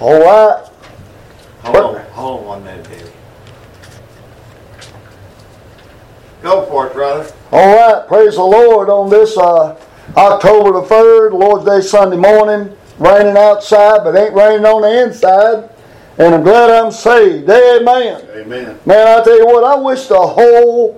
All right. Hold on 1 minute, David. Go for it, brother. All right. Praise the Lord on this October the 3rd, Lord's Day Sunday morning. Raining outside, but ain't raining on the inside. And I'm glad I'm saved. Amen. Amen. Man, I tell you what, I wish the whole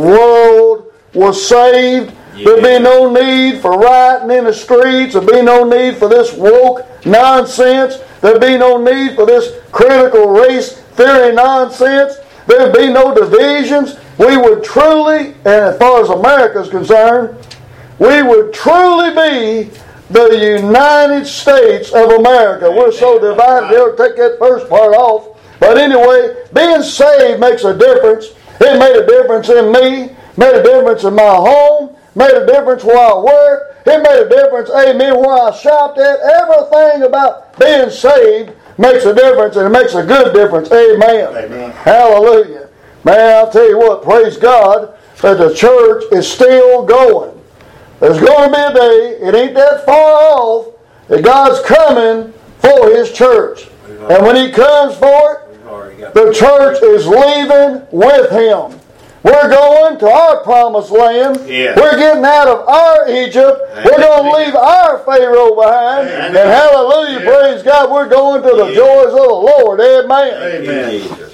world was saved. Yeah. There'd be no need for rioting in the streets. There'd be no need for this woke nonsense. There'd be no need for this critical race theory nonsense. There'd be no divisions. We would truly, and as far as America is concerned, we would truly be the United States of America. We're so divided, they'll take that first part off. But anyway, being saved makes a difference. It made a difference in me, made a difference in my home, made a difference where I work. It made a difference, amen, where I shopped at. Everything about being saved makes a difference, and it makes a good difference. Amen. Amen. Hallelujah. Man, I'll tell you what, praise God that the church is still going. There's going to be a day, it ain't that far off, that God's coming for His church. And when He comes for it, the church is leaving with Him. We're going to our promised land. Yeah. We're getting out of our Egypt. We're going to leave our Pharaoh behind. And hallelujah, praise God, we're going to the joys of the Lord. Amen. Amen.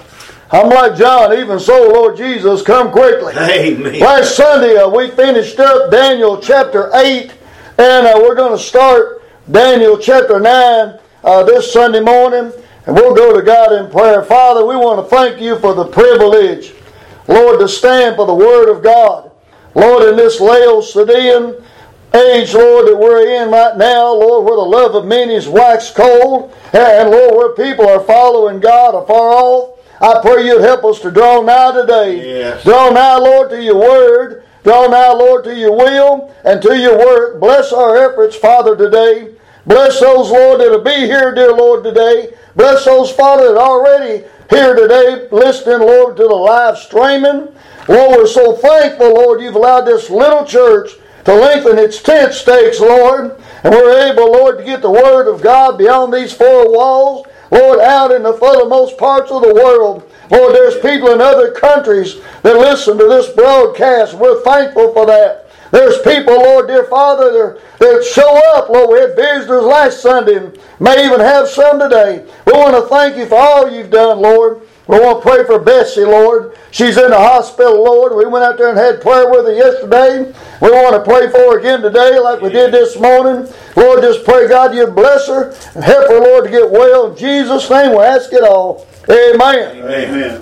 I'm like John, even so, Lord Jesus, come quickly. Amen. Last Sunday, we finished up Daniel chapter 8, and we're going to start Daniel chapter 9 this Sunday morning, and we'll go to God in prayer. Father, we want to thank You for the privilege, Lord, to stand for the Word of God. Lord, in this Laodicean age, Lord, that we're in right now, Lord, where the love of many is waxed cold, and Lord, where people are following God afar off, I pray You'd help us to draw nigh today. Yes. Draw nigh, Lord, to Your Word. Draw nigh, Lord, to Your will and to Your work. Bless our efforts, Father, today. Bless those, Lord, that will be here, dear Lord, today. Bless those, Father, that are already here today, listening, Lord, to the live streaming. Lord, we're so thankful, Lord, You've allowed this little church to lengthen its tent stakes, Lord. And we're able, Lord, to get the Word of God beyond these four walls. Lord, out in the furthermost parts of the world. Lord, there's people in other countries that listen to this broadcast. We're thankful for that. There's people, Lord, dear Father, that show up. Lord, we had visitors last Sunday and may even have some today. We want to thank You for all You've done, Lord. We want to pray for Bessie, Lord. She's in the hospital, Lord. We went out there and had prayer with her yesterday. We want to pray for her again today like we did this morning. Lord, just pray, God, You'd bless her and help her, Lord, to get well. In Jesus' name, we ask it all. Amen. Amen.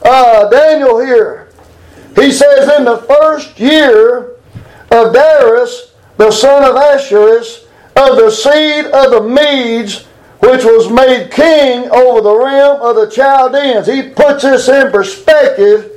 Daniel here, he says, in the first year of Darius, the son of Ahasuerus, of the seed of the Medes, which was made king over the realm of the Chaldeans. He puts this in perspective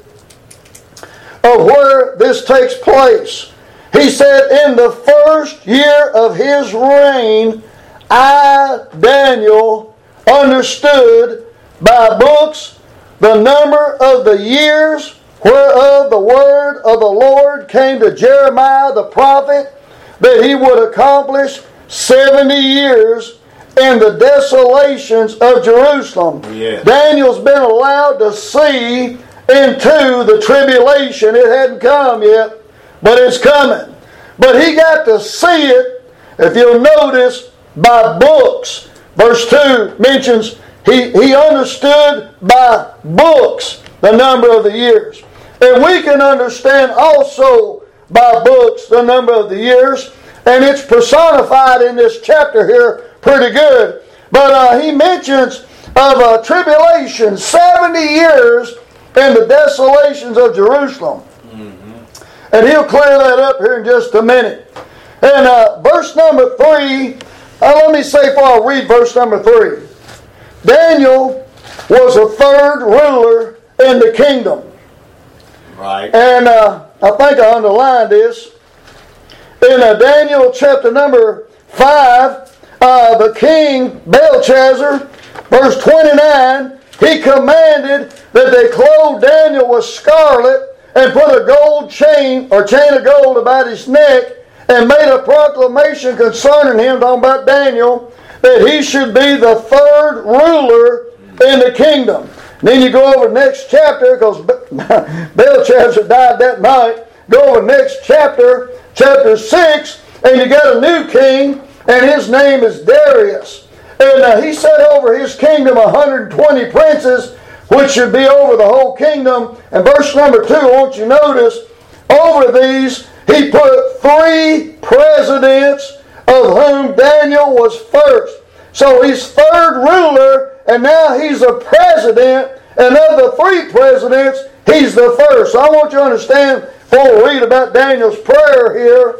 of where this takes place. He said, in the first year of his reign, I, Daniel, understood by books the number of the years whereof the word of the Lord came to Jeremiah the prophet, that he would accomplish 70 years in the desolations of Jerusalem. Yeah. Daniel's been allowed to see into the tribulation. It hadn't come yet, but it's coming. But he got to see it, if you'll notice, by books. Verse 2 mentions he understood by books the number of the years. And we can understand also by books the number of the years. And it's personified in this chapter here pretty good. But he mentions of a tribulation, 70 years in the desolations of Jerusalem. Mm-hmm. And he'll clear that up here in just a minute. And verse number 3, let me say before I read verse number 3. Daniel was a third ruler in the kingdom. Right. And I think I underlined this. In Daniel chapter number 5, the king Belshazzar, verse 29, he commanded that they clothe Daniel with scarlet and put a gold chain or chain of gold about his neck and made a proclamation concerning him, talking about Daniel, that he should be the third ruler in the kingdom. And then you go over the next chapter, because Belshazzar died that night. Go over the next chapter, chapter 6, and you got a new king, and his name is Darius. And he set over his kingdom 120 princes, which should be over the whole kingdom. And verse number 2, I want you to notice, over these he put 3 presidents, of whom Daniel was first. So he's third ruler, and now he's a president, and of the 3 presidents, he's the first. So I want you to understand, before we read about Daniel's prayer here,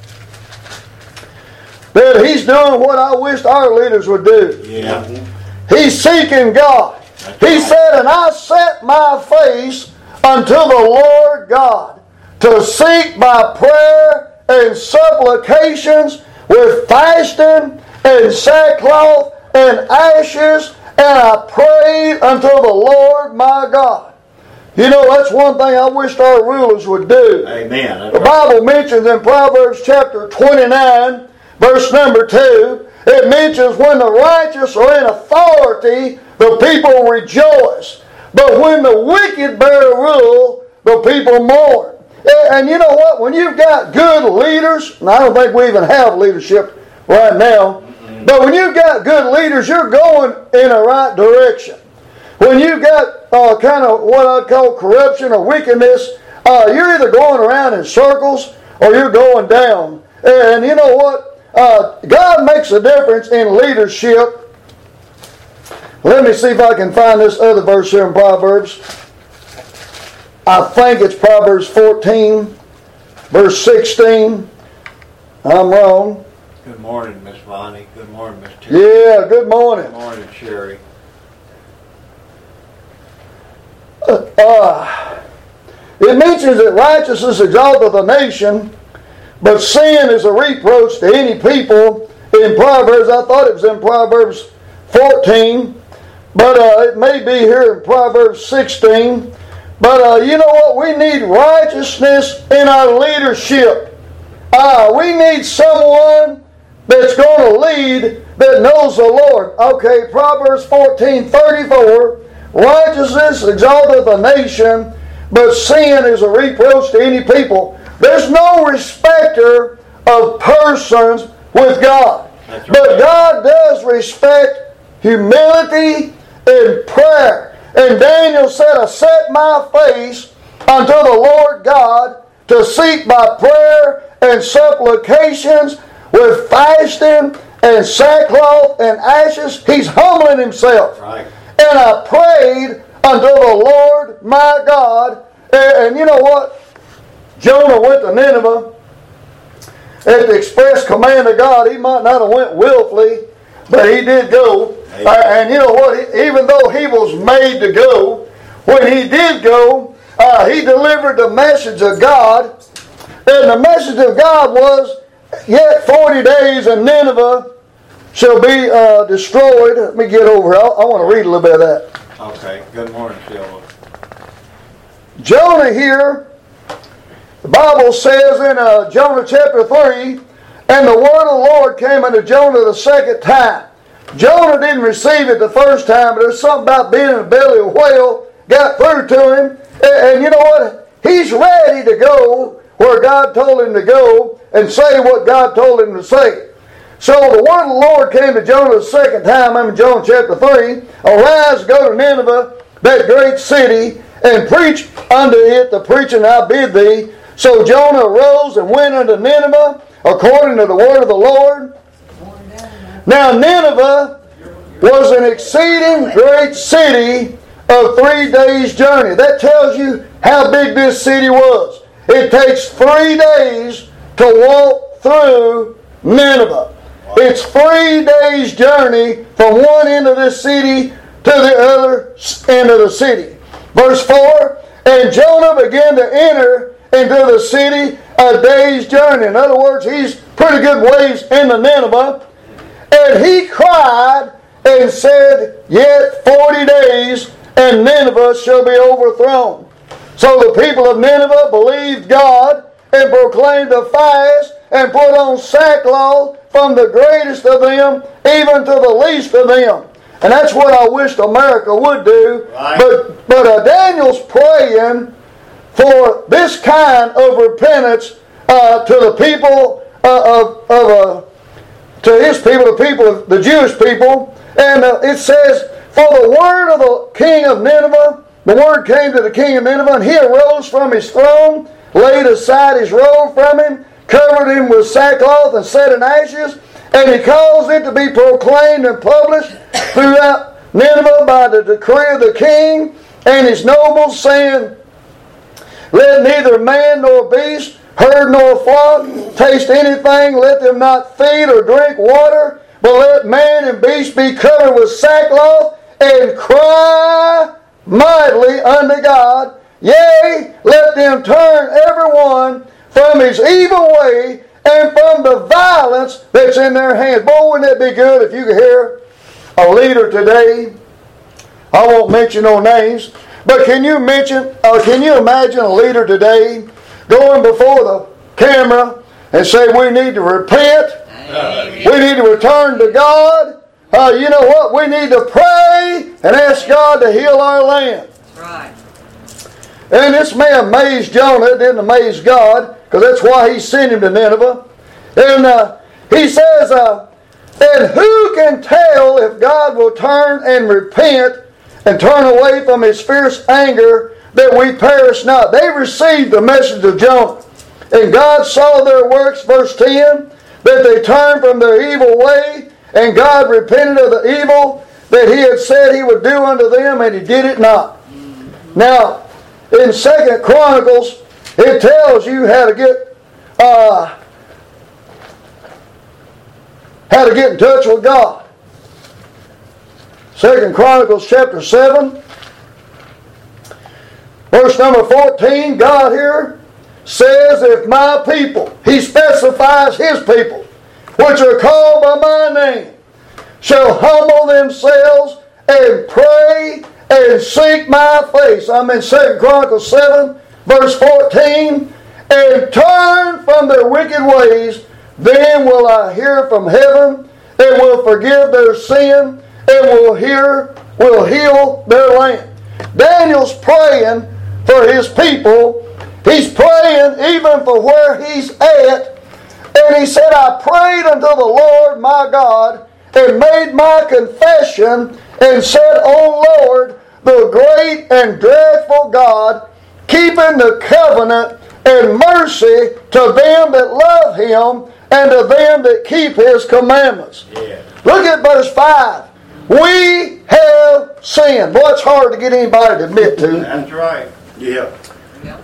that he's doing what I wished our leaders would do. Yeah. He's seeking God. He said, and I set my face unto the Lord God to seek by prayer and supplications with fasting and sackcloth and ashes, and I prayed unto the Lord my God. You know, that's one thing I wished our rulers would do. Amen. The Bible mentions in Proverbs chapter 29, verse number 2, it mentions when the righteous are in authority, the people rejoice. But when the wicked bear rule, the people mourn. And you know what? When you've got good leaders, and I don't think we even have leadership right now, but when you've got good leaders, you're going in the right direction. When you've got kind of what I'd call corruption or wickedness, you're either going around in circles or you're going down. And you know what? God makes a difference in leadership. Let me see if I can find this other verse here in Proverbs. I think it's Proverbs 14, verse 16. I'm wrong. Good morning, Miss Bonnie. Good morning, Miss Terry. Yeah, good morning. Good morning, Sherry. It mentions that righteousness exalteth a nation, but sin is a reproach to any people. In Proverbs, I thought it was in Proverbs 14, but it may be here in Proverbs 16. But you know what? We need righteousness in our leadership. We need someone that's going to lead that knows the Lord. Okay, Proverbs 14:34. Righteousness exalteth a nation, but sin is a reproach to any people. There's no respecter of persons with God. That's right. But God does respect humility and prayer. And Daniel said, I set my face unto the Lord God to seek by prayer and supplications with fasting and sackcloth and ashes. He's humbling himself. Right. And I prayed unto the Lord my God. And you know what? Jonah went to Nineveh at the express command of God. He might not have went willfully, but he did go. And you know what? Even though he was made to go, when he did go, he delivered the message of God. And the message of God was, yet 40 days and Nineveh shall be destroyed. Let me get over here. I want to read a little bit of that. Okay. Good morning, Sheila. Jonah here, the Bible says in Jonah chapter 3, and the word of the Lord came unto Jonah the second time. Jonah didn't receive it the first time, but there's something about being in the belly of a whale got through to him. And you know what? He's ready to go where God told him to go and say what God told him to say. So the word of the Lord came to Jonah the second time. I'm in Jonah chapter 3. Arise, go to Nineveh, that great city, and preach unto it the preaching I bid thee. So Jonah arose and went unto Nineveh according to the word of the Lord. Now Nineveh was an exceeding great city of 3 days' journey. That tells you how big this city was. It takes 3 days to walk through Nineveh. It's 3 days' journey from one end of this city to the other end of the city. Verse 4, and Jonah began to enter into the city a day's journey. In other words, he's pretty good ways into Nineveh. And he cried and said, yet 40 days and Nineveh shall be overthrown. So the people of Nineveh believed God and proclaimed a fast and put on sackcloth, from the greatest of them even to the least of them. And that's what I wished America would do. Right. But Daniel's praying for this kind of repentance to the people to his people, the Jewish people. And it says, for the word of the king of Nineveh, the word came to the king of Nineveh, and he arose from his throne, laid aside his robe from him, covered him with sackcloth and set in ashes, and he caused it to be proclaimed and published throughout Nineveh by the decree of the king and his nobles, saying, let neither man nor beast, herd nor flock, taste anything, let them not feed or drink water, but let man and beast be covered with sackcloth, and cry mightily unto God. Yea, let them turn every one from his evil way and from the violence that's in their hands. Boy, wouldn't it be good if you could hear a leader today? I won't mention no names, but can you imagine a leader today going before the camera and say, we need to repent, we need to return to God, you know what, we need to pray and ask God to heal our land. That's right. And this may amaze Jonah, it didn't amaze God, because that's why he sent him to Nineveh. And he says, and who can tell if God will turn and repent and turn away from his fierce anger that we perish not? They received the message of Jonah. And God saw their works, verse 10, that they turned from their evil way, and God repented of the evil that he had said he would do unto them, and he did it not. Now, in 2 Chronicles, it tells you how to get in touch with God. 2 Chronicles chapter 7, verse number 14, God here says, if my people, he specifies his people, which are called by my name, shall humble themselves and pray and seek my face. I'm in 2 Chronicles 7, verse 14, and turn from their wicked ways, then will I hear from heaven, and will forgive their sin, and will heal their land. Daniel's praying for his people. He's praying even for where he's at. And he said, I prayed unto the Lord my God, and made my confession, and said, O Lord, the great and dreadful God, keeping the covenant and mercy to them that love him, and to them that keep his commandments. Yeah. Look at verse 5. We have sinned. Boy, it's hard to get anybody to admit to. That's right. Yeah. Yep.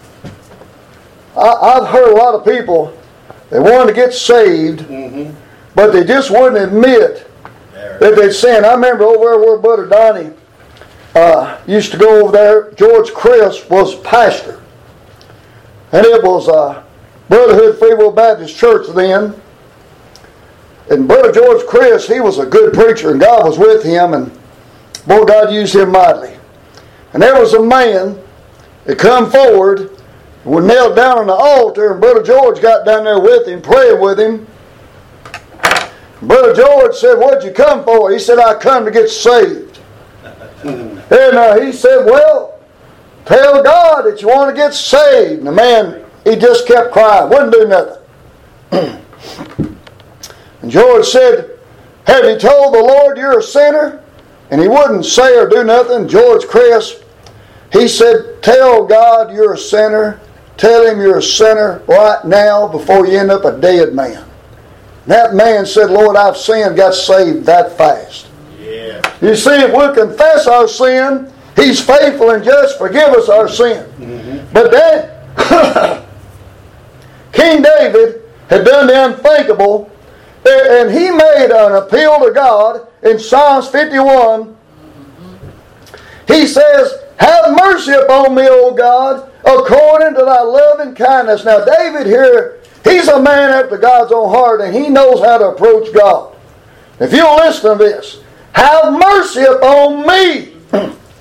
I've heard a lot of people, they wanted to get saved, but they just wouldn't admit that they'd sinned. I remember over there where Brother Donnie used to go over there. George Chris was pastor. And it was Brotherhood Free Will Baptist Church then. And Brother George Chris, he was a good preacher, and God was with him, and boy, God used him mightily. And there was a man that come forward, was knelt down on the altar, and Brother George got down there with him, praying with him. Brother George said, what'd you come for? He said, I come to get saved. And he said, well, tell God that you want to get saved. And the man, he just kept crying, wouldn't do nothing. And George said, have you told the Lord you're a sinner? And he wouldn't say or do nothing. George Chris, he said, tell God you're a sinner. Tell him you're a sinner right now before you end up a dead man. And that man said, Lord, I've sinned, got saved that fast. Yeah. You see, if we'll confess our sin, he's faithful and just, forgive us our sin. But then, King David had done the unthinkable, and he made an appeal to God in Psalms 51. He says, have mercy upon me, O God, according to thy loving kindness. Now David here, he's a man after God's own heart, and he knows how to approach God. If you'll listen to this, have mercy upon me,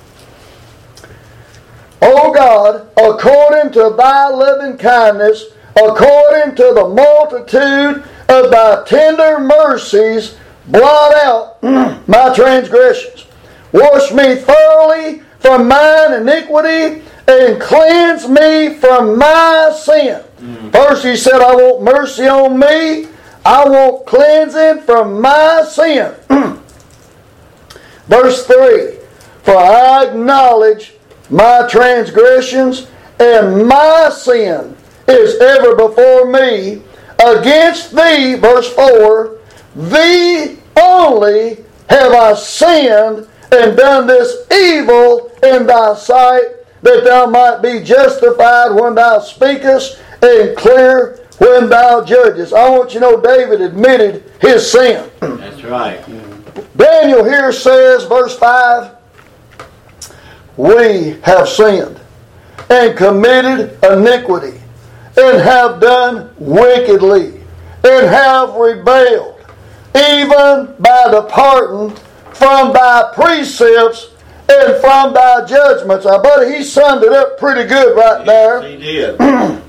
O God, according to thy loving kindness, according to the multitude of thy tender mercies, blot out my transgressions. Wash me thoroughly from mine iniquity, and cleanse me from my sin. First he said, I want mercy on me. I want cleansing from my sin. Verse 3, for I acknowledge my transgressions, and my sin is ever before me. Against thee, verse 4, thee only have I sinned and done this evil in thy sight, that thou might be justified when thou speakest, and clear when thou judgest. I want you to know David admitted his sin. That's right. Daniel here says, verse 5, we have sinned and committed iniquity, and have done wickedly, and have rebelled, even by departing from thy precepts and from thy judgments. Now, buddy, he summed it up pretty good right there. He did.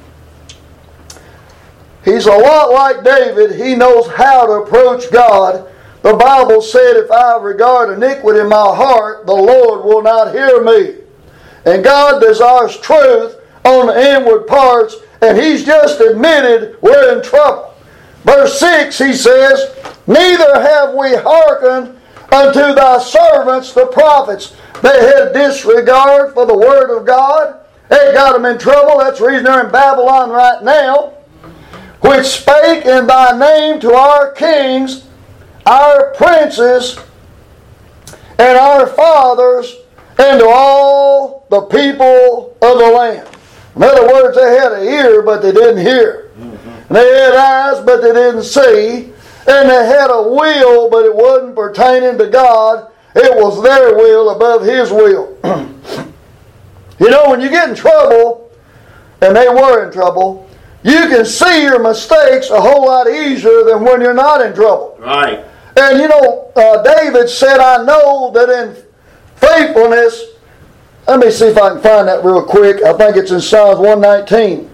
He's a lot like David. He knows how to approach God. The Bible said, if I regard iniquity in my heart, the Lord will not hear me. And God desires truth on the inward parts, and he's just admitted we're in trouble. Verse 6, he says, neither have we hearkened unto thy servants the prophets. They had disregard for the word of God. It got them in trouble. That's the reason they're in Babylon right now. Which spake in thy name to our kings, our princes, and our fathers, and to all the people of the land. In other words, they had an ear, but they didn't hear. And they had eyes, but they didn't see. And they had a will, but it wasn't pertaining to God. It was their will above his will. You know, when you get in trouble, and they were in trouble, you can see your mistakes a whole lot easier than when you're not in trouble. Right. And you know, David said, I know that in faithfulness, let me see if I can find that real quick. I think it's in Psalms 119.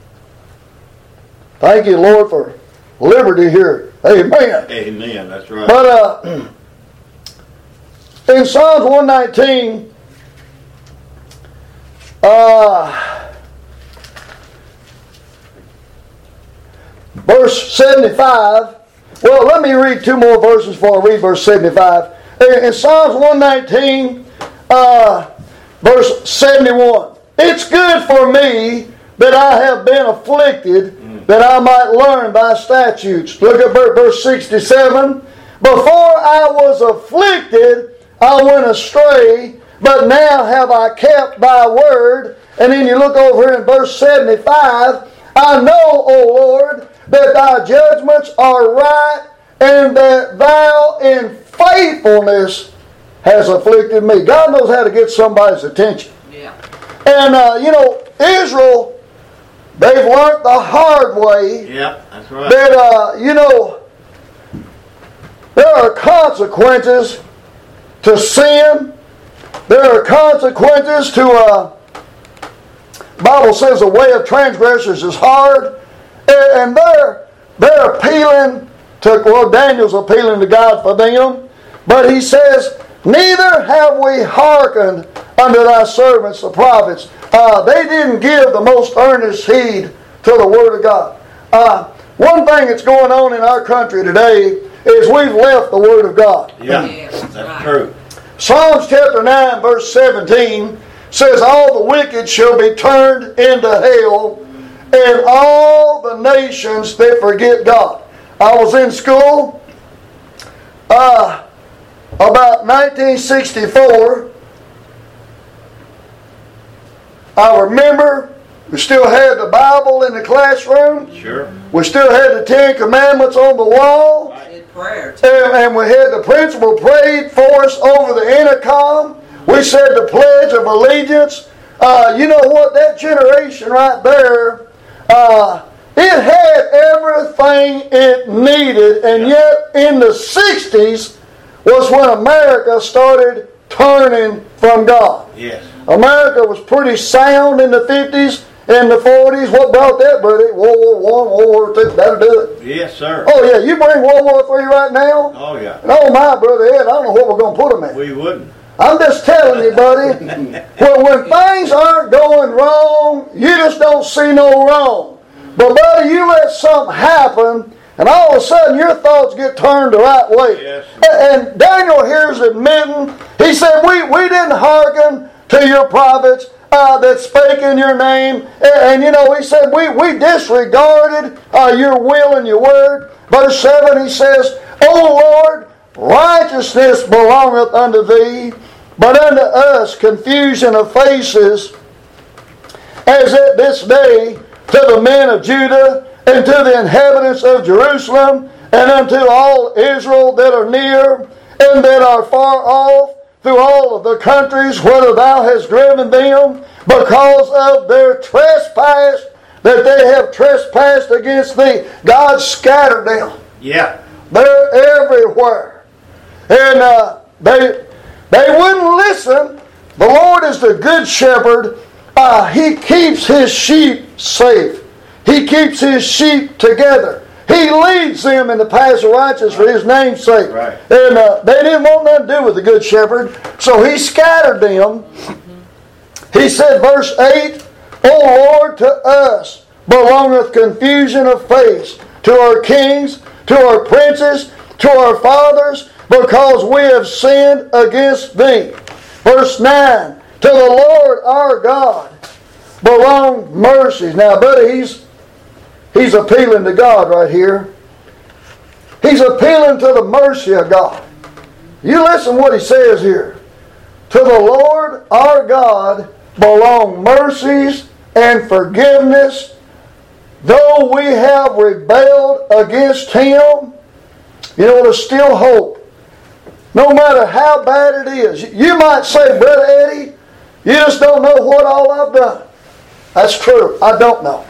Thank you, Lord, for liberty here. Amen. Amen. That's right. But in Psalms 119, verse 75. Well, let me read two more verses before I read verse 75. In Psalms 119, verse 71. It's good for me that I have been afflicted, that I might learn thy statutes. Look at verse 67. Before I was afflicted, I went astray, but now have I kept thy word. And then you look over here in verse 75. I know, O Lord, that thy judgments are right, and that thou in faithfulness has afflicted me. God knows how to get somebody's attention. Yeah. And, you know, Israel, they've learned the hard way. Yeah, that's right. That, you know, there are consequences to sin. There are consequences to, Bible says the way of transgressors is hard. And they're appealing to, well, Daniel's appealing to God for them. But he says, neither have we hearkened unto thy servants, the prophets. They didn't give the most earnest heed to the word of God. One thing that's going on in our country today is we've left the word of God. Yeah, Yes, that's right. true. Psalms chapter 9 verse 17 says, all the wicked shall be turned into hell, and all the nations that forget God. I was in school about 1964. I remember we still had the Bible in the classroom. Sure. We still had the Ten Commandments on the wall. Did prayer too. And we had the principal prayed for us over the intercom. We said the Pledge of Allegiance. You know what? That generation right there, it had everything it needed. And yet in the 60s was when America started turning from God. Yes. America was pretty sound in the 50s. in the 40s. What brought that, buddy? World War I, World War II, that'll do it. Yes, sir. Oh yeah, you bring World War III right now? Oh, yeah. And oh my, Brother Ed, I don't know what we're going to put them in. We wouldn't. I'm just telling you, buddy, when things aren't going wrong, you just don't see no wrong. But buddy, you let something happen, and all of a sudden your thoughts get turned the right way. Yes. And Daniel here is admitting, he said, we didn't hearken to your prophets that spake in your name. And you know, he said, we disregarded your will and your word. Verse 7, he says, O Lord, righteousness belongeth unto thee, but unto us confusion of faces, as at this day to the men of Judah, and to the inhabitants of Jerusalem, and unto all Israel that are near, and that are far off, through all of the countries whither thou hast driven them, because of their trespass, that they have trespassed against thee. God scattered them. Yeah. They're everywhere. And they wouldn't listen. The Lord is the good shepherd. He keeps his sheep safe. He keeps his sheep together. He leads them in the paths of righteousness for his name's sake. Right. And they didn't want nothing to do with the good shepherd, so he scattered them. He said, verse 8, O Lord, to us belongeth confusion of face, to our kings, to our princes, to our fathers, because we have sinned against thee. Verse 9, to the Lord our God belong mercies. Now, buddy, he's appealing to God right here. He's appealing to the mercy of God. You listen what he says here. To the Lord our God belong mercies and forgiveness, though we have rebelled against him. You know, there's still hope. No matter how bad it is. You might say, Brother Eddie, you just don't know what all I've done. That's true. I don't know.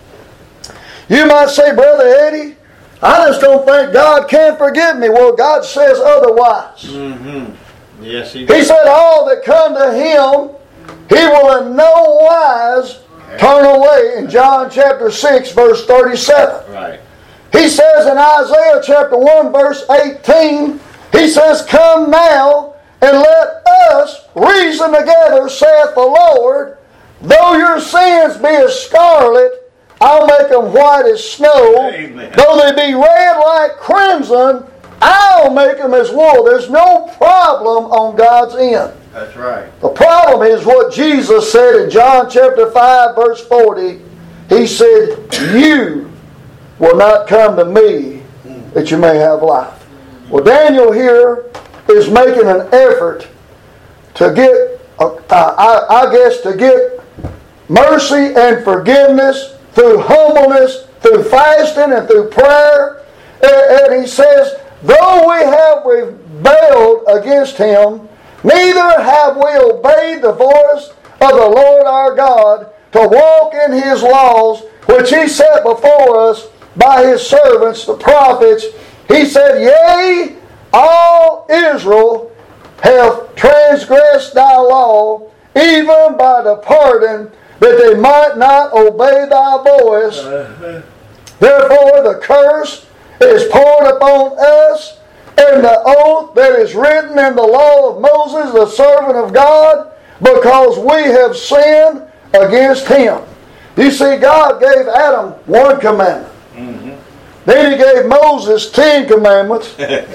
You might say, Brother Eddie, I just don't think God can forgive me. Well, God says otherwise. Mm-hmm. Yes, He He does. said all that come to Him, He will in no wise turn away. In John chapter 6, verse 37. Right. He says in Isaiah chapter 1, verse 18, He says, Come now, and let us reason together, saith the Lord. Though your sins be as scarlet, I'll make them white as snow. Amen. Though they be red like crimson, I'll make them as wool. There's no problem on God's end. That's right. The problem is what Jesus said in John chapter 5, verse 40. He said, You will not come to me that you may have life. Well, Daniel here is making an effort to get, I guess, to get mercy and forgiveness through humbleness, through fasting, and through prayer. And he says, though we have rebelled against him, neither have we obeyed the voice of the Lord our God to walk in his laws, which he set before us by his servants, the prophets. He said, Yea, all Israel have transgressed thy law, even by departing, that they might not obey thy voice. Therefore the curse is poured upon us, and the oath that is written in the law of Moses, the servant of God, because we have sinned against him. You see, God gave Adam one commandment. Then he gave Moses 10 commandments.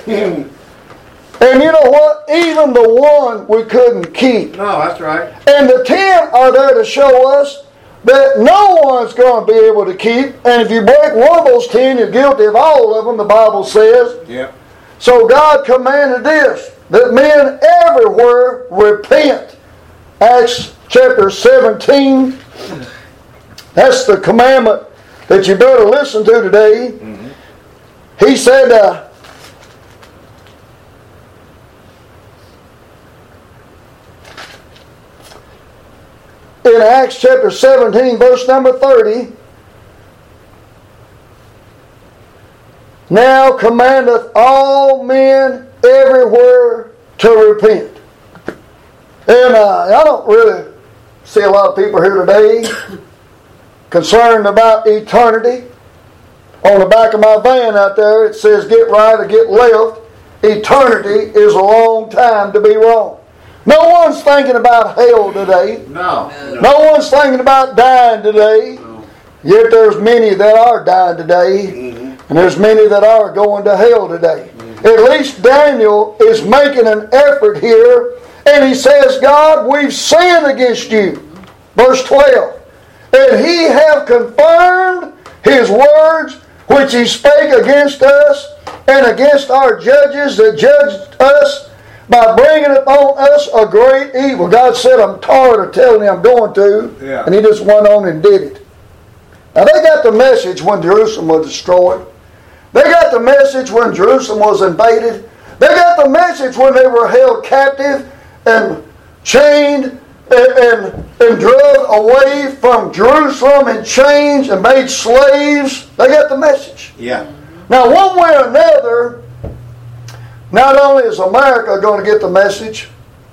And you know what? Even the one we couldn't keep. No, that's right. And the 10 are there to show us that no one's going to be able to keep. And if you break one of those 10, you're guilty of all of them, the Bible says. Yep. So God commanded this, that men everywhere repent. Acts chapter 17. That's the commandment that you better listen to today. He said, in Acts chapter 17, verse number 30, now commandeth all men everywhere to repent. And I don't really see a lot of people here today concerned about eternity. On the back of my van out there, it says get right or get left. Eternity is a long time to be wrong. No one's thinking about hell today. No. No one's thinking about dying today. No. Yet there's many that are dying today. And there's many that are going to hell today. At least Daniel is making an effort here. And he says, God, we've sinned against you. Verse 12. And he have confirmed his words which he spake against us and against our judges that judged us by bringing upon us a great evil. God said, I'm tired of telling you I'm going to. Yeah. And he just went on and did it. Now they got the message when Jerusalem was destroyed. They got the message when Jerusalem was invaded. They got the message when they were held captive and chained and drug away from Jerusalem in chains and made slaves. They got the message. Yeah. Now, one way or another, not only is America going to get the message,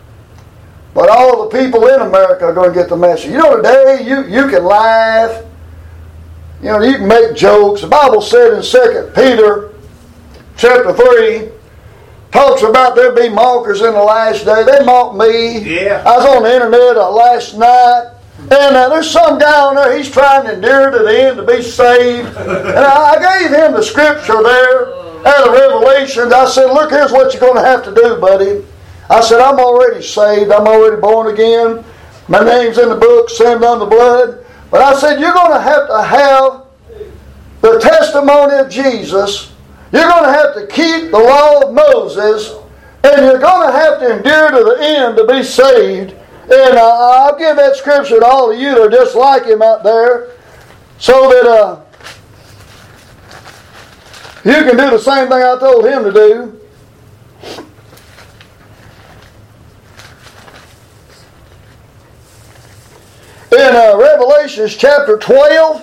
but all the people in America are going to get the message. You know, today you can laugh. You know, you can make jokes. The Bible said in 2 Peter chapter 3, talks about there be mockers in the last day. They mocked me. Yeah. I was on the internet last night, and there's some guy on there, he's trying to endure to the end to be saved. And I gave him the scripture there out of Revelations. I said, look, here's what you're going to have to do, buddy. I said, I'm already saved. I'm already born again. My name's in the book, stamped on the blood. But I said, you're going to have the testimony of Jesus. You're going to have to keep the law of Moses. And you're going to have to endure to the end to be saved. And I'll give that scripture to all of you that are just like him out there. So that you can do the same thing I told him to do. In Revelations chapter 12,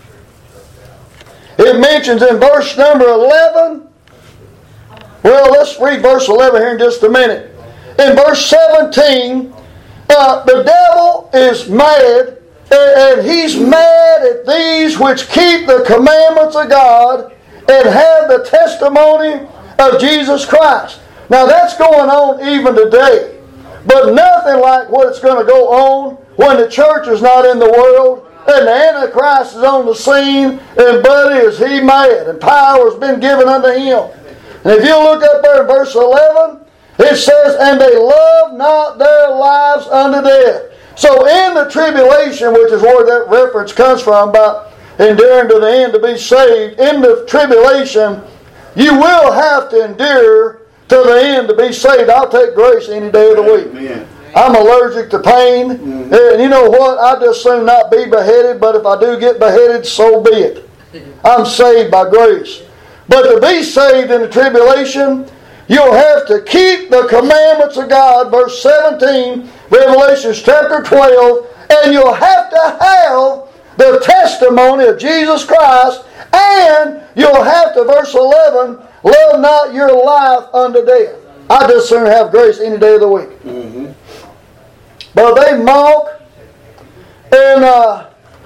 it mentions in verse number 11, well, let's read verse 11 here in just a minute. In verse 17, the devil is mad, and he's mad at these which keep the commandments of God and have the testimony of Jesus Christ. Now that's going on even today, but nothing like what's going to go on when the church is not in the world and the Antichrist is on the scene, and buddy, is he mad, and power has been given unto him. And if you look up there in verse 11, it says, and they love not their lives unto death. So in the tribulation, which is where that reference comes from about enduring to the end to be saved, in the tribulation, you will have to endure to the end to be saved. I'll take grace any day of the week. Amen. I'm allergic to pain. Mm-hmm. And you know what? I'd just soon not be beheaded, but if I do get beheaded, so be it. I'm saved by grace. But to be saved in the tribulation, you'll have to keep the commandments of God, verse 17, Revelation chapter 12, and you'll have to have the testimony of Jesus Christ, and you'll have to, verse 11, love not your life unto death. I just sooner have grace any day of the week. Mm-hmm. But they mock, and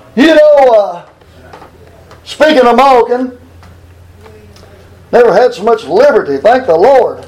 speaking of mocking, never had so much liberty, thank the Lord.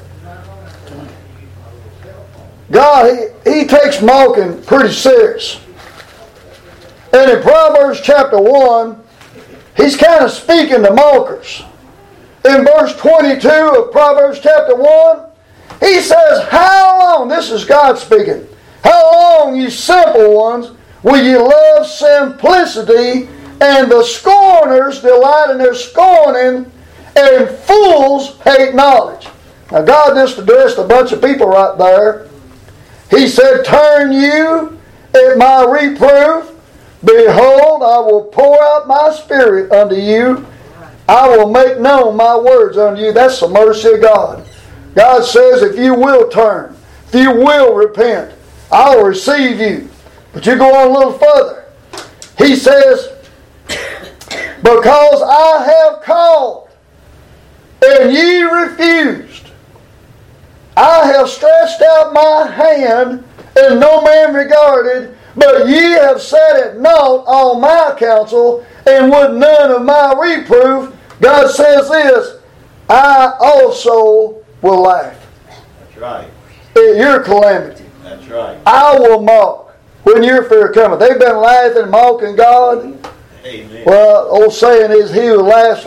God, He takes mocking pretty serious. And in Proverbs chapter 1, He's kind of speaking to mockers. In verse 22 of Proverbs chapter 1, He says, how long, this is God speaking, how long, ye simple ones, will ye love simplicity, and the scorners delight in their scorning, and fools hate knowledge. Now God just addressed a bunch of people right there. He said, turn you at my reproof. Behold, I will pour out my spirit unto you. I will make known my words unto you. That's the mercy of God. God says, if you will turn, if you will repent, I will receive you. But you go on a little further. He says, because I have called, and ye refused. I have stretched out my hand, and no man regarded. But ye have set at naught all my counsel, and would none of my reproof. God says this, I also will laugh That's right. at your calamity. That's right. I will mock when your fear cometh. They've been laughing and mocking God. Amen. Well, old saying is, he who laughs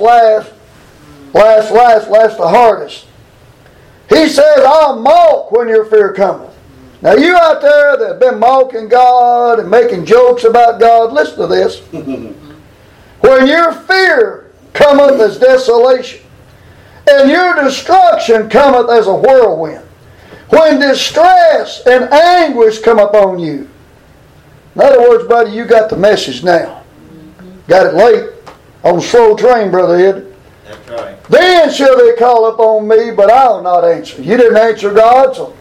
the hardest. He says, I'll mock when your fear cometh. Now you out there that have been mocking God and making jokes about God, listen to this. When your fear cometh as desolation, and your destruction cometh as a whirlwind, when distress and anguish come upon you. In other words, buddy, you got the message now. Got it late on the slow train, Brother Ed. That's right. Then shall they call upon me, but I'll not answer. You didn't answer God, so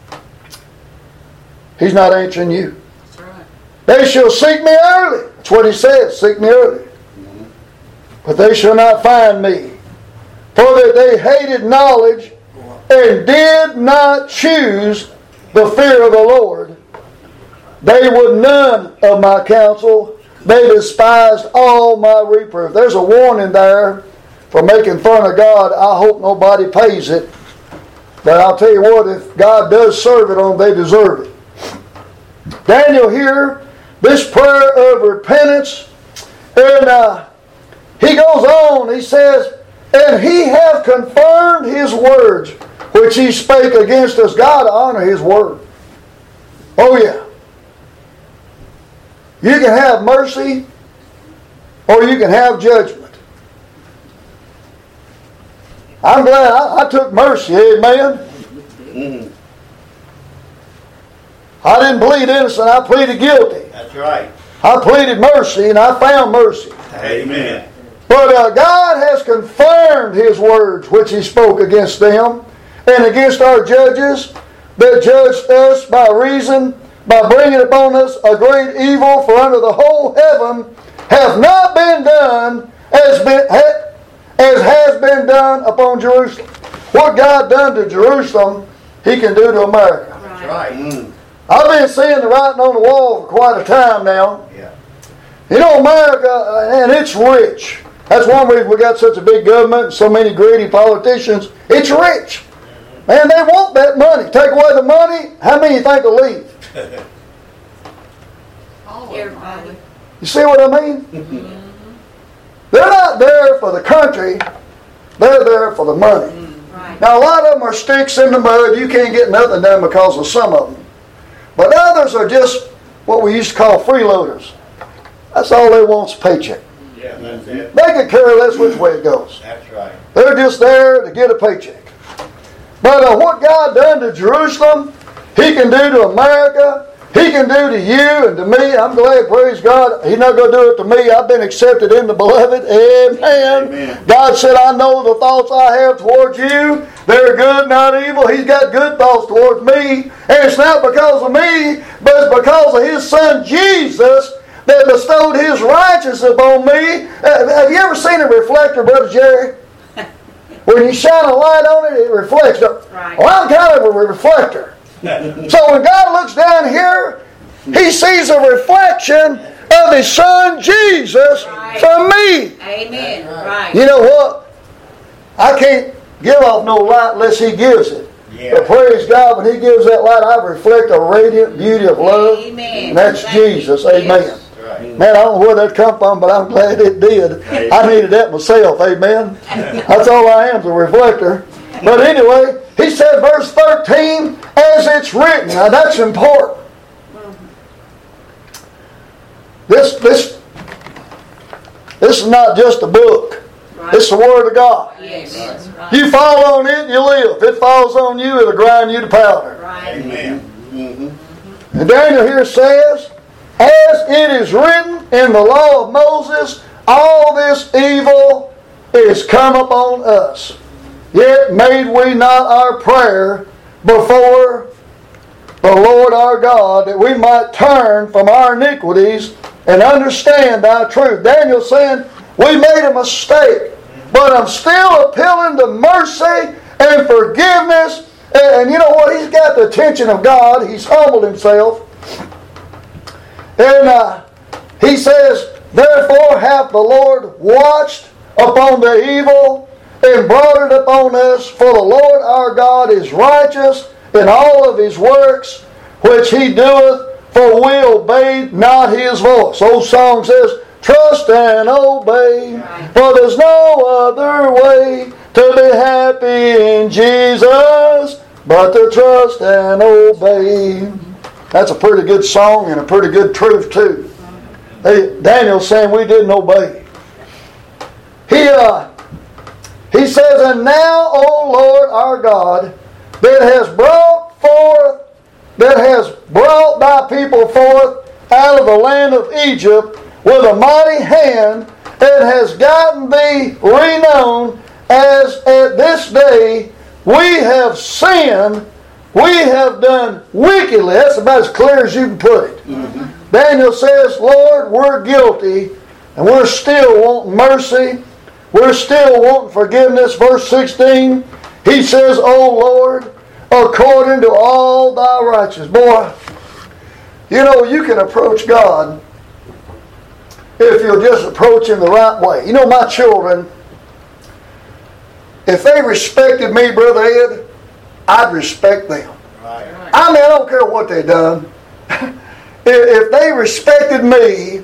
He's not answering you. That's right. They shall seek me early. That's what He says, seek me early. But they shall not find me. For that they hated knowledge and did not choose the fear of the Lord. They would none of my counsel. They despised all my reproof. There's a warning there for making fun of God. I hope nobody pays it. But I'll tell you what, if God does serve it on, they deserve it. Daniel here, this prayer of repentance, and he goes on, he says, and he hath confirmed his words, which he spake against us. God honor his word. Oh yeah. You can have mercy, or you can have judgment. I'm glad I took mercy, amen. I didn't plead innocent, I pleaded guilty. That's right. I pleaded mercy and I found mercy. Amen. But God has confirmed His words which He spoke against them and against our judges that judged us by bringing upon us a great evil, for under the whole heaven hath not been done as has been done upon Jerusalem. What God done to Jerusalem, He can do to America. That's right. I've been seeing the writing on the wall for quite a time now. Yeah. You know, America, and it's rich. That's one reason we got such a big government and so many greedy politicians. It's rich. Man, they want that money. Take away the money, how many you think will leave? Everybody. You see what I mean? They're not there for the country. They're there for the money. Right. Now, a lot of them are sticks in the mud. You can't get nothing done because of some of them. But others are just what we used to call freeloaders. That's all they want is a paycheck. Yeah, that's it. They could care less which way it goes. That's right. They're just there to get a paycheck. But what God done to Jerusalem, He can do to America. He can do to you and to me. I'm glad, praise God, He's not going to do it to me. I've been accepted in the beloved. Amen. Amen. God said, I know the thoughts I have towards you. They're good, not evil. He's got good thoughts towards me. And it's not because of me, but it's because of His Son Jesus that bestowed His righteousness upon me. Have you ever seen a reflector, Brother Jerry? When you shine a light on it, it reflects. Right. Well, I'm kind of a reflector. So when God looks down here, He sees a reflection of His Son Jesus from me. Amen. Right. You know what? I can't give off no light unless He gives it. Yeah. But praise God, when He gives that light, I reflect a radiant beauty of love. Amen. And that's Thank Jesus. you. Amen. Yes. That's right. Man, I don't know where that come from, but I'm glad it did. I needed that myself. Amen. That's all I am, is a reflector. But anyway, he said, verse 13, as it's written. Now that's important. This is not just a book. Right. It's the Word of God. Yes. Right. You fall on it and you live. If it falls on you, it'll grind you to powder. Right. Amen. And Daniel here says, as it is written in the law of Moses, all this evil is come upon us. Yet made we not our prayer before the Lord our God, that we might turn from our iniquities and understand thy truth. Daniel saying, we made a mistake, but I'm still appealing to mercy and forgiveness. And you know what? He's got the attention of God. He's humbled himself. And he says, therefore hath the Lord watched upon the evil and brought it upon us, for the Lord our God is righteous in all of his works which he doeth, for we obeyed not his voice. Old song says, trust and obey, for there's no other way to be happy in Jesus but to trust and obey. That's a pretty good song and a pretty good truth too. Daniel's saying we didn't obey. He says, and now, O Lord our God, that has brought thy people forth out of the land of Egypt with a mighty hand, and has gotten thee renowned, as at this day we have sinned, we have done wickedly. That's about as clear as you can put it. Mm-hmm. Daniel says, Lord, we're guilty, and we're still wanting mercy. We're still wanting forgiveness. Verse 16, he says, O Lord, according to all thy righteousness. Boy, you know, you can approach God if you'll just approach him the right way. You know, my children, if they respected me, Brother Ed, I'd respect them. Right. I mean, I don't care what they done. If they respected me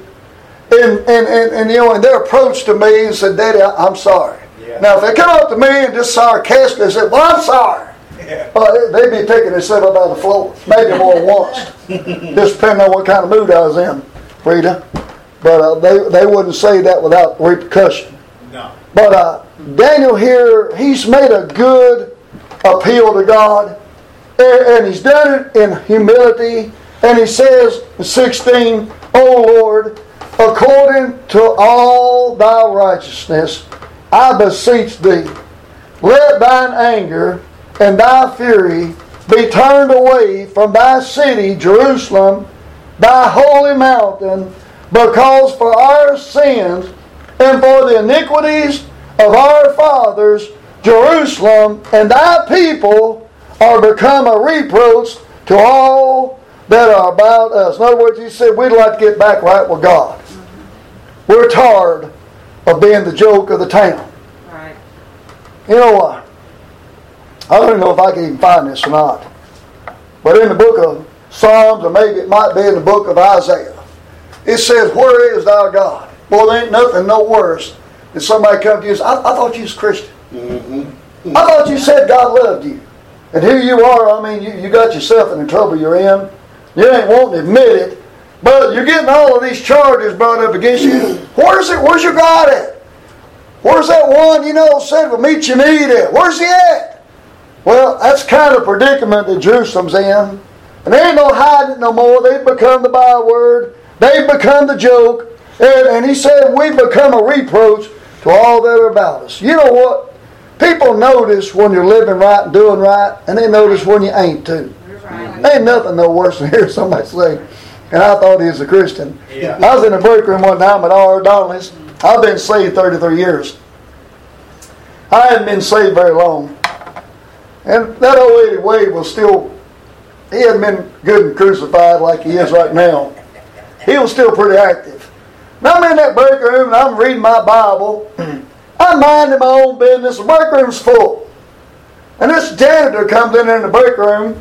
and you know, and their approach to me and said, Daddy, I'm sorry. Yeah. Now, if they come up to me and just sarcastically said, well, I'm sorry. Yeah. They'd be taking themselves up out of the floor. Maybe more than once. Just depending on what kind of mood I was in, Rita. But they wouldn't say that without repercussion. No. But Daniel here, he's made a good appeal to God. And he's done it in humility. And he says in 16, O Lord, according to all thy righteousness, I beseech thee, let thine anger and thy fury be turned away from thy city, Jerusalem, thy holy mountain, because for our sins and for the iniquities of our fathers, Jerusalem and thy people are become a reproach to all that are about us. In other words, he said we'd like to get back right with God. We're tired of being the joke of the town. Right. You know what? I don't even know if I can even find this or not. But in the book of Psalms, or maybe it might be in the book of Isaiah, it says, where is thy God? Well, there ain't nothing no worse than somebody come to you and say, I thought you was Christian. Mm-hmm. I thought you said God loved you. And here you are, I mean, you got yourself in the trouble you're in. You ain't wanting to admit it. But you're getting all of these charges brought up against you. Where's it? Where's your God at? Where's that one, you know, said will meet your need at? Where's he at? Well, that's kind of predicament that Jerusalem's in. And there ain't no hiding it no more. They've become the byword. They've become the joke. And he said, we've become a reproach to all that are about us. You know what? People notice when you're living right and doing right, and they notice when you ain't too. Right. Ain't nothing no worse than hearing somebody say, and I thought he was a Christian. Yeah. I was in a break room one time at R. Donnelly's. I've been saved 33 years. I hadn't been saved very long. And that old Eddie Wade was still, he hadn't been good and crucified like he is right now. He was still pretty active. Now I'm in that break room and I'm reading my Bible. I'm minding my own business. The break room's full. And this janitor comes in there in the break room.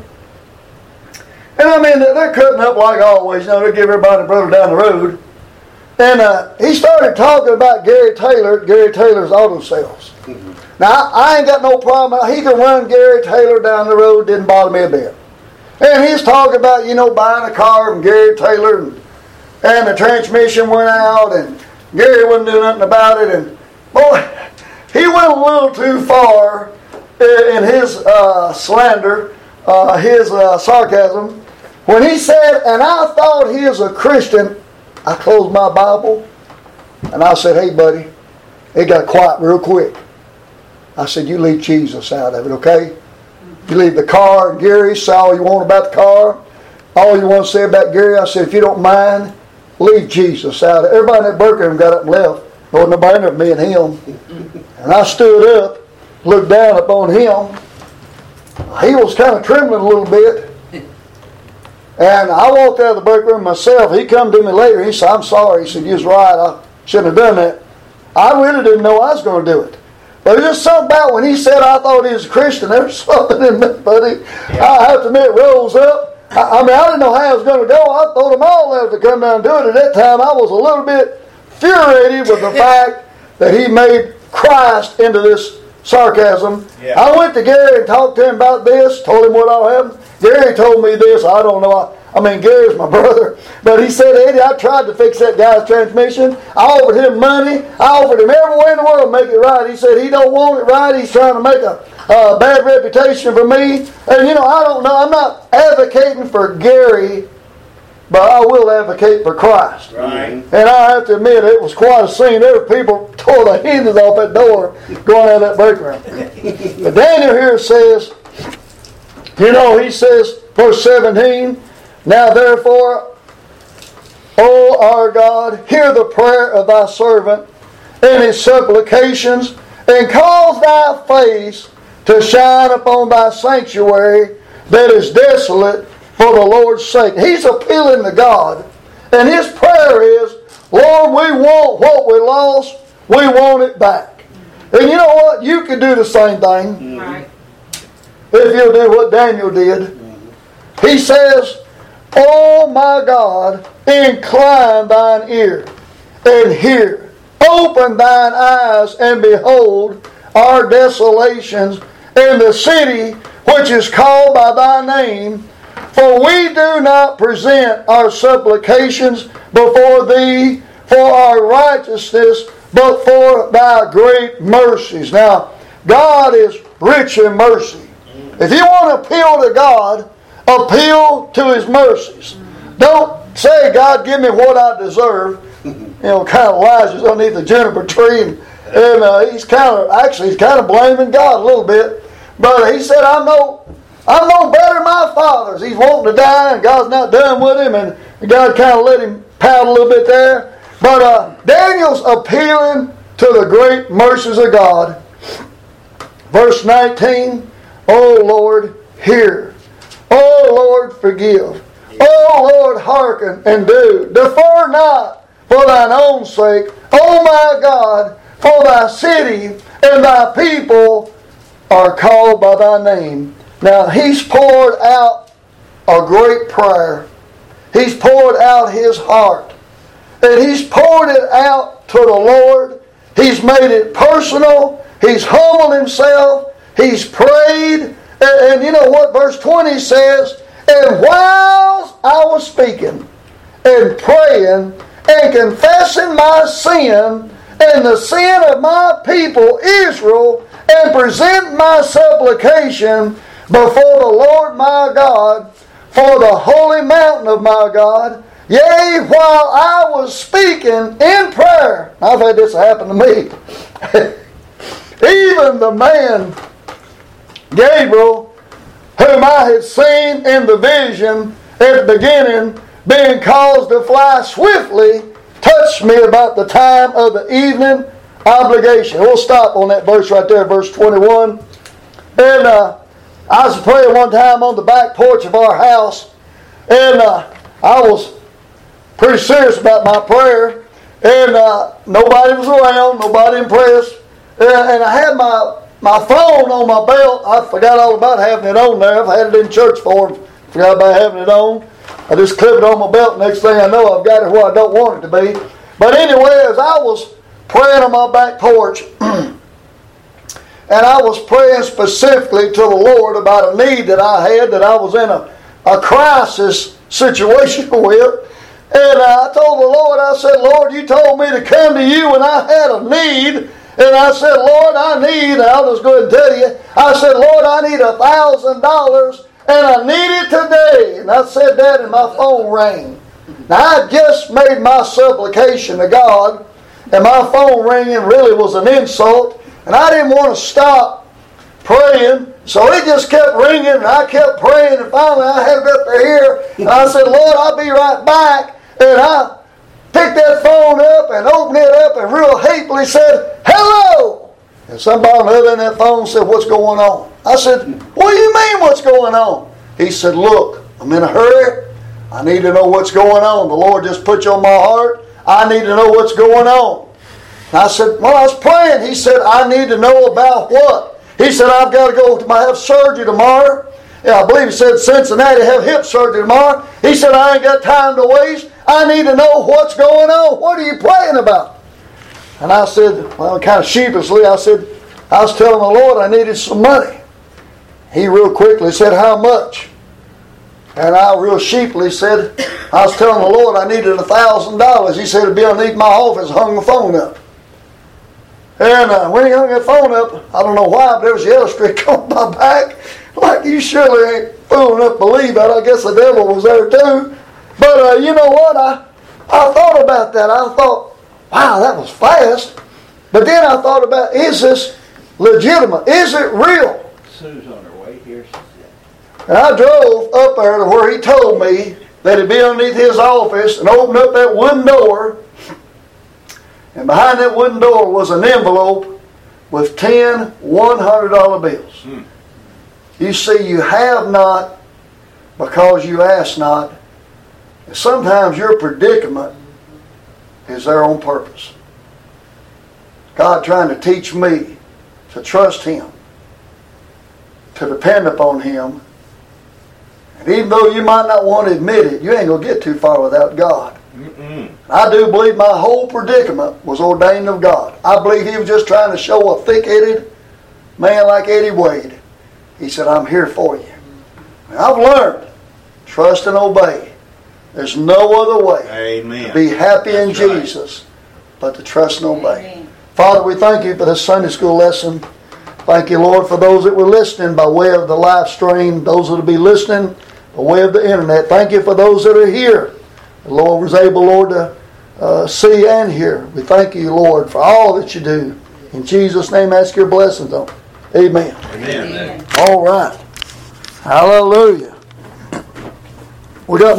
And I mean, they're cutting up like always. You know, they give everybody a brother down the road. And he started talking about Gary Taylor's auto sales. Mm-hmm. Now, I ain't got no problem. He can run Gary Taylor down the road. Didn't bother me a bit. And he's talking about, you know, buying a car from Gary Taylor. And the transmission went out. And Gary wouldn't do nothing about it. And, boy, he went a little too far in his slander, his sarcasm. When he said, and I thought he was a Christian, I closed my Bible and I said, hey buddy, it got quiet real quick. I said, you leave Jesus out of it, okay? You leave the car and Gary, say all you want about the car, all you want to say about Gary. I said, if you don't mind, leave Jesus out of it. Everybody in that break room got up and left. There wasn't nobody in there but me and him. And I stood up, looked down upon him. He was kind of trembling a little bit. And I walked out of the break room myself. He come to me later. He said, I'm sorry. He said, you was right. I shouldn't have done that. I really didn't know I was going to do it. But there's just something about when he said I thought he was a Christian, there was something in me, buddy. I have to admit, it rose up. I mean, I didn't know how it was going to go. I thought them all out to come down and do it. At that time, I was a little bit furiated with the fact that he made Christ into this sarcasm. Yeah. I went to Gary and talked to him about this, told him what all happened. Gary told me this. I don't know. I mean, Gary's my brother. But he said, Eddie, I tried to fix that guy's transmission. I offered him money. I offered him every way in the world to make it right. He said he don't want it right. He's trying to make a bad reputation for me. And, you know, I don't know. I'm not advocating for Gary, but I will advocate for Christ. Right. And I have to admit, it was quite a scene. There were people tore the hinges off that door going out of that break room. But Daniel here says, you know, he says, verse 17, now therefore, O our God, hear the prayer of thy servant and his supplications, and cause thy face to shine upon thy sanctuary that is desolate for the Lord's sake. He's appealing to God. And his prayer is, Lord, we want what we lost. We want it back. And you know what? You can do the same thing. Right. If you'll do what Daniel did. He says, O my God, incline thine ear and hear. Open thine eyes and behold our desolations in the city which is called by thy name. For we do not present our supplications before thee for our righteousness, but for thy great mercies. Now, God is rich in mercy. If you want to appeal to God, appeal to his mercies. Don't say, God, give me what I deserve. You know, kind of Elijah's underneath the juniper tree, and he's kind of blaming God a little bit. But he said, I'm no better than my fathers. He's wanting to die, and God's not done with him, and God kind of let him pout a little bit there. But Daniel's appealing to the great mercies of God. Verse 19, O Lord, hear. O Lord, forgive. O Lord, hearken and do. Defer not for thine own sake. O my God, for thy city and thy people are called by thy name. Now, he's poured out a great prayer. He's poured out his heart. And he's poured it out to the Lord. He's made it personal. He's humbled himself. He's prayed. And you know what verse 20 says? And while I was speaking and praying and confessing my sin and the sin of my people Israel, and present my supplication before the Lord my God for the holy mountain of my God, yea, while I was speaking in prayer. I've had this happen to me. Even the man Gabriel, whom I had seen in the vision at the beginning, being caused to fly swiftly, touched me about the time of the evening obligation. We'll stop on that verse right there, verse 21. And I was praying one time on the back porch of our house, and I was pretty serious about my prayer, and nobody was around, nobody impressed, and I had my phone on my belt. I forgot all about having it on there. I've had it in church for, forgot about having it on. I just clip it on my belt. Next thing I know, I've got it where I don't want it to be. But anyway, as I was praying on my back porch, and I was praying specifically to the Lord about a need that I had, that I was in a crisis situation with. And I told the Lord, I said, Lord, you told me to come to you when I had a need. And I said, Lord, I need, and I'll just go ahead and tell you, I said, Lord, I need $1,000, and I need it today. And I said that, and my phone rang. Now, I had just made my supplication to God, and my phone ringing really was an insult, and I didn't want to stop praying, so it just kept ringing, and I kept praying, and finally I had it up to here, and I said, Lord, I'll be right back, and I picked that phone up and opened it up and real hatefully said, hello! And somebody on the other end of that phone said, what's going on? I said, what do you mean what's going on? He said, look, I'm in a hurry. I need to know what's going on. The Lord just put you on my heart. I need to know what's going on. And I said, well, I was praying. He said, I need to know about what? He said, I've got to go to have surgery tomorrow. Yeah, I believe he said Cincinnati have hip surgery tomorrow. He said, I ain't got time to waste. I need to know what's going on. What are you praying about? And I said, well, kind of sheepishly, I said, I was telling the Lord I needed some money. He real quickly said, how much? And I real sheepishly said, I was telling the Lord I needed $1,000. He said, it'd be underneath my office, hung the phone up. And when he hung that phone up, I don't know why, but there was yellow streak on my back. Like, you surely ain't fool enough to believe that. I guess the devil was there too. But you know what? I thought about that. I thought, wow, that was fast. But then I thought about, is this legitimate? Is it real? Sue's on her way here. And I drove up there to where he told me that it'd be underneath his office and opened up that wooden door. And behind that wooden door was an envelope with 10 $100 bills. You see, you have not because you ask not. Sometimes your predicament is there on purpose. God trying to teach me to trust Him, to depend upon Him. And even though you might not want to admit it, you ain't going to get too far without God. I do believe my whole predicament was ordained of God. I believe He was just trying to show a thick-headed man like Eddie Wade. He said, I'm here for you. And I've learned, trust and obey. There's no other way Amen. to be happy in That's right. Jesus but to trust and obey. Amen. Father, we thank you for this Sunday school lesson. Thank you, Lord, for those that were listening by way of the live stream, those that will be listening by way of the internet. Thank you for those that are here. The Lord was able, Lord, to see and hear. We thank you, Lord, for all that you do. In Jesus' name, ask your blessings on it. Amen. Amen. All right. Hallelujah. We got